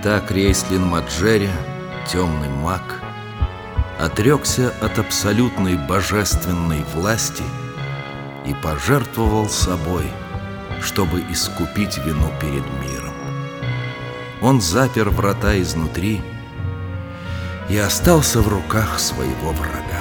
Так Рейслин Маджери, темный маг, отрекся от абсолютной божественной власти и пожертвовал собой, чтобы искупить вину перед миром. Он запер врата изнутри и остался в руках своего врага.